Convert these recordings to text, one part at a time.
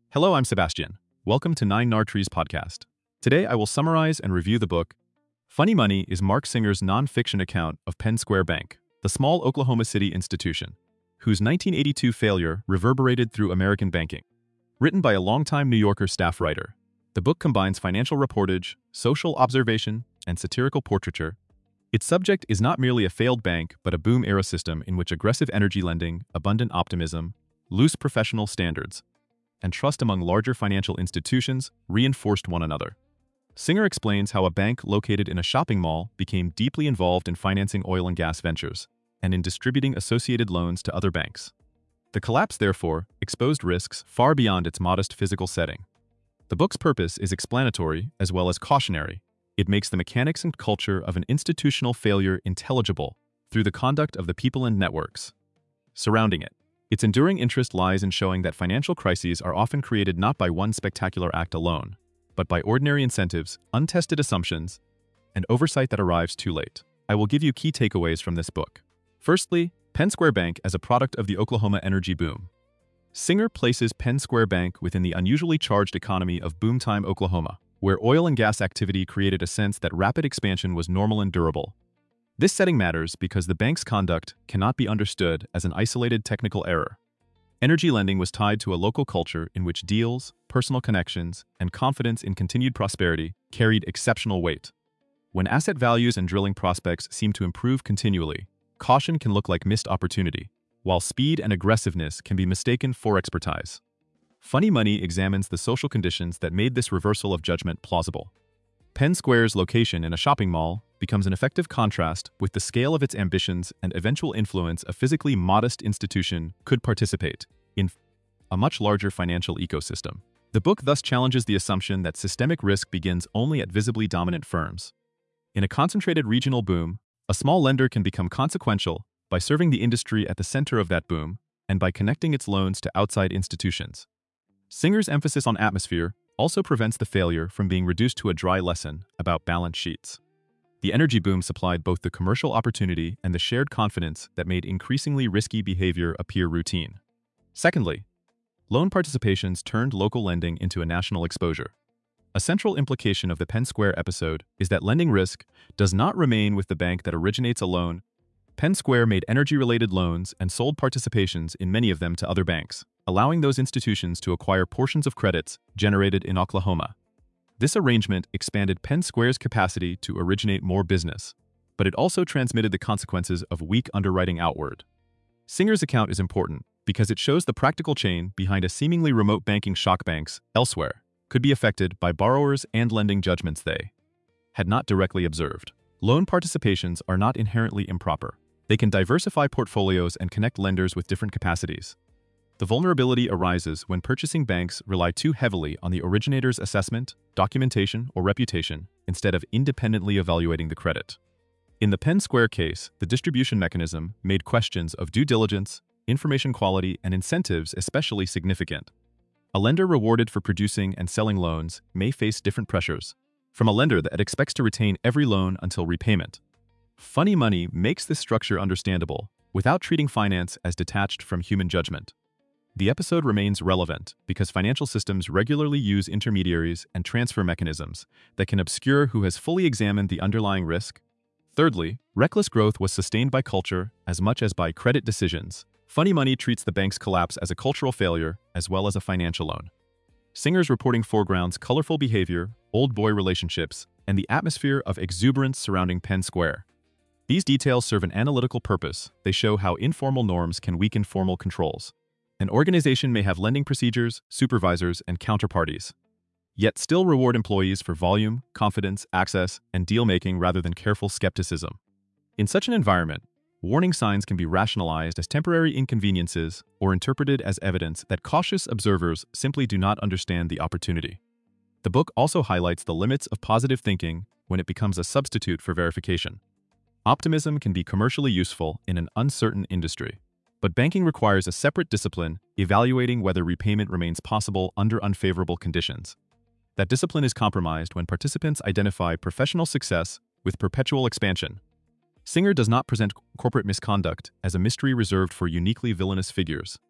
Hello, I'm Sebastian. Welcome to Nine Nar Trees podcast. Today, I will summarize and review the book Funny Money is Mark Singer's non-fiction account of Penn Square Bank, the small Oklahoma City institution, whose 1982 failure reverberated through American banking. Written by a longtime New Yorker staff writer, the book combines financial reportage, social observation, and satirical portraiture. Its subject is not merely a failed bank, but a boom-era system in which aggressive energy lending, abundant optimism, loose professional standards, and trust among larger financial institutions reinforced one another. Singer explains how a bank located in a shopping mall became deeply involved in financing oil and gas ventures, and in distributing associated loans to other banks. The collapse, therefore, exposed risks far beyond its modest physical setting. The book's purpose is explanatory as well as cautionary. It makes the mechanics and culture of an institutional failure intelligible through the conduct of the people and networks surrounding it. Its enduring interest lies in showing that financial crises are often created not by one spectacular act alone, but by ordinary incentives, untested assumptions, and oversight that arrives too late. I will give you key takeaways from this book. Firstly, Penn Square Bank as a product of the Oklahoma energy boom. Singer places Penn Square Bank within the unusually charged economy of boomtime Oklahoma, where oil and gas activity created a sense that rapid expansion was normal and durable. This setting matters because the bank's conduct cannot be understood as an isolated technical error. Energy lending was tied to a local culture in which deals, personal connections, and confidence in continued prosperity carried exceptional weight. When asset values and drilling prospects seem to improve continually, caution can look like missed opportunity, while speed and aggressiveness can be mistaken for expertise. Funny Money examines the social conditions that made this reversal of judgment plausible. Penn Square's location in a shopping mall becomes an effective contrast with the scale of its ambitions and eventual influence a physically modest institution could participate in a much larger financial ecosystem. The book thus challenges the assumption that systemic risk begins only at visibly dominant firms. In a concentrated regional boom, a small lender can become consequential by serving the industry at the center of that boom and by connecting its loans to outside institutions. Singer's emphasis on atmosphere also prevents the failure from being reduced to a dry lesson about balance sheets. The energy boom supplied both the commercial opportunity and the shared confidence that made increasingly risky behavior appear routine. Secondly, loan participations turned local lending into a national exposure. A central implication of the Penn Square episode is that lending risk does not remain with the bank that originates a loan. Penn Square made energy-related loans and sold participations in many of them to other banks, allowing those institutions to acquire portions of credits generated in Oklahoma. This arrangement expanded Penn Square's capacity to originate more business, but it also transmitted the consequences of weak underwriting outward. Singer's account is important because it shows the practical chain behind a seemingly remote banking shock banks elsewhere could be affected by borrowers and lending judgments they had not directly observed. Loan participations are not inherently improper. They can diversify portfolios and connect lenders with different capacities. The vulnerability arises when purchasing banks rely too heavily on the originator's assessment, documentation, or reputation instead of independently evaluating the credit. In the Penn Square case, the distribution mechanism made questions of due diligence, information quality, and incentives especially significant. A lender rewarded for producing and selling loans may face different pressures from a lender that expects to retain every loan until repayment. Funny Money makes this structure understandable without treating finance as detached from human judgment. The episode remains relevant because financial systems regularly use intermediaries and transfer mechanisms that can obscure who has fully examined the underlying risk. Thirdly, reckless growth was sustained by culture as much as by credit decisions. Funny Money treats the bank's collapse as a cultural failure as well as a financial loan. Singer's reporting foregrounds colorful behavior, old boy relationships, and the atmosphere of exuberance surrounding Penn Square. These details serve an analytical purpose. They show how informal norms can weaken formal controls. An organization may have lending procedures, supervisors, and counterparties, yet still reward employees for volume, confidence, access, and deal-making rather than careful skepticism. In such an environment, warning signs can be rationalized as temporary inconveniences or interpreted as evidence that cautious observers simply do not understand the opportunity. The book also highlights the limits of positive thinking when it becomes a substitute for verification. Optimism can be commercially useful in an uncertain industry, but banking requires a separate discipline evaluating whether repayment remains possible under unfavorable conditions. That discipline is compromised when participants identify professional success with perpetual expansion. Singer does not present corporate misconduct as a mystery reserved for uniquely villainous figures.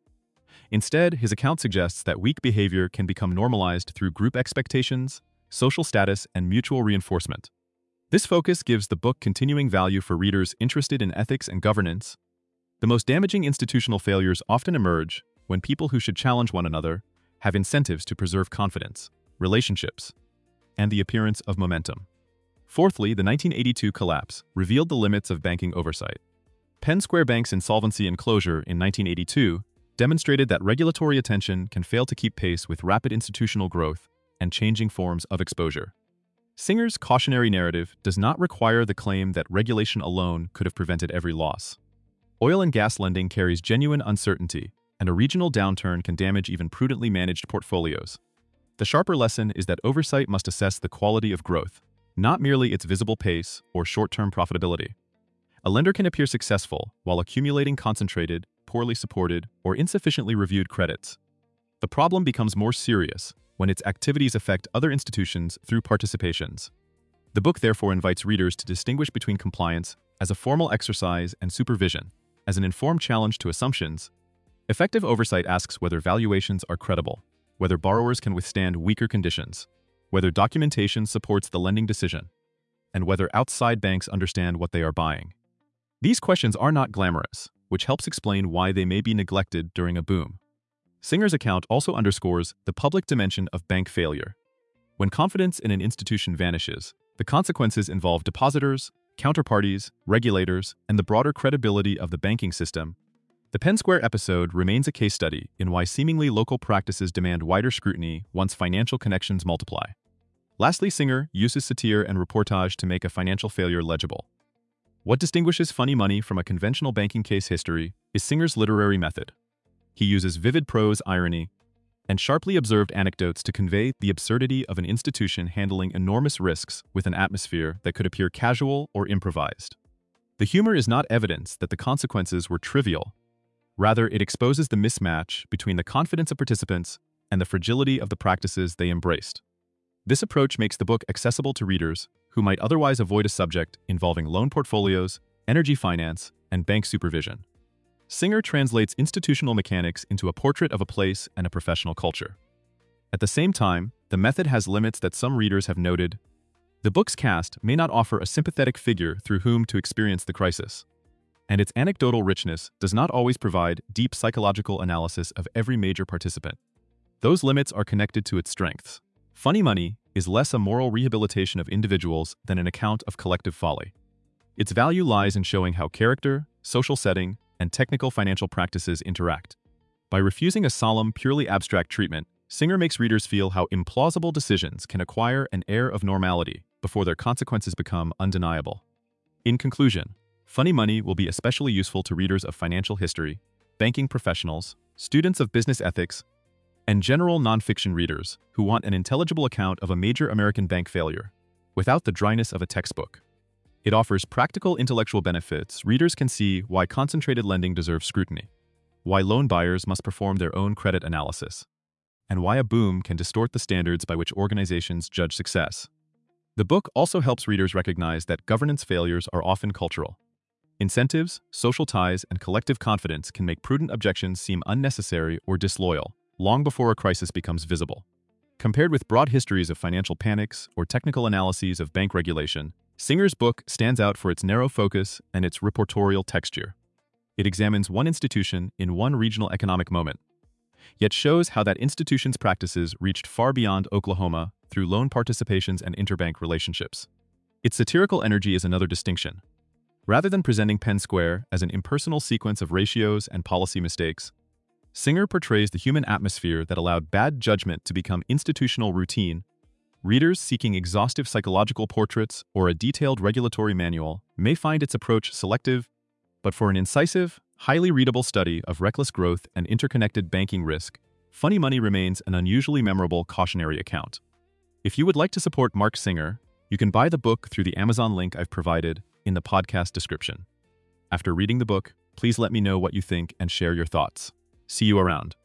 Instead, his account suggests that weak behavior can become normalized through group expectations, social status, and mutual reinforcement. This focus gives the book continuing value for readers interested in ethics and governance. The most damaging institutional failures often emerge when people who should challenge one another have incentives to preserve confidence, relationships, and the appearance of momentum. Fourthly, the 1982 collapse revealed the limits of banking oversight. Penn Square Bank's insolvency and closure in 1982 demonstrated that regulatory attention can fail to keep pace with rapid institutional growth and changing forms of exposure. Singer's cautionary narrative does not require the claim that regulation alone could have prevented every loss. Oil and gas lending carries genuine uncertainty, and a regional downturn can damage even prudently managed portfolios. The sharper lesson is that oversight must assess the quality of growth, not merely its visible pace or short-term profitability. A lender can appear successful while accumulating concentrated, poorly supported, or insufficiently reviewed credits. The problem becomes more serious when its activities affect other institutions through participations. The book therefore invites readers to distinguish between compliance as a formal exercise and supervision, as an informed challenge to assumptions. Effective oversight asks whether valuations are credible, whether borrowers can withstand weaker conditions, whether documentation supports the lending decision, and whether outside banks understand what they are buying. These questions are not glamorous, which helps explain why they may be neglected during a boom. Singer's account also underscores the public dimension of bank failure. When confidence in an institution vanishes, the consequences involve depositors, counterparties, regulators, and the broader credibility of the banking system. The Penn Square episode remains a case study in why seemingly local practices demand wider scrutiny once financial connections multiply. Lastly, Singer uses satire and reportage to make a financial failure legible. What distinguishes Funny Money from a conventional banking case history is Singer's literary method. He uses vivid prose, irony, and sharply observed anecdotes to convey the absurdity of an institution handling enormous risks with an atmosphere that could appear casual or improvised. The humor is not evidence that the consequences were trivial. Rather, it exposes the mismatch between the confidence of participants and the fragility of the practices they embraced. This approach makes the book accessible to readers who might otherwise avoid a subject involving loan portfolios, energy finance, and bank supervision. Singer translates institutional mechanics into a portrait of a place and a professional culture. At the same time, the method has limits that some readers have noted. The book's cast may not offer a sympathetic figure through whom to experience the crisis, and its anecdotal richness does not always provide deep psychological analysis of every major participant. Those limits are connected to its strengths. Funny Money is less a moral rehabilitation of individuals than an account of collective folly. Its value lies in showing how character, social setting, and technical financial practices interact. By refusing a solemn, purely abstract treatment, Singer makes readers feel how implausible decisions can acquire an air of normality before their consequences become undeniable. In conclusion, Funny Money will be especially useful to readers of financial history, banking professionals, students of business ethics, and general nonfiction readers who want an intelligible account of a major American bank failure, without the dryness of a textbook. It offers practical intellectual benefits. Readers can see why concentrated lending deserves scrutiny, why loan buyers must perform their own credit analysis, and why a boom can distort the standards by which organizations judge success. The book also helps readers recognize that governance failures are often cultural. Incentives, social ties, and collective confidence can make prudent objections seem unnecessary or disloyal, long before a crisis becomes visible. Compared with broad histories of financial panics or technical analyses of bank regulation, Singer's book stands out for its narrow focus and its reportorial texture. It examines one institution in one regional economic moment, yet shows how that institution's practices reached far beyond Oklahoma through loan participations and interbank relationships. Its satirical energy is another distinction. Rather than presenting Penn Square as an impersonal sequence of ratios and policy mistakes, Singer portrays the human atmosphere that allowed bad judgment to become institutional routine. Readers seeking exhaustive psychological portraits or a detailed regulatory manual may find its approach selective, but for an incisive, highly readable study of reckless growth and interconnected banking risk, Funny Money remains an unusually memorable cautionary account. If you would like to support Mark Singer, you can buy the book through the Amazon link I've provided in the podcast description. After reading the book, please let me know what you think and share your thoughts. See you around.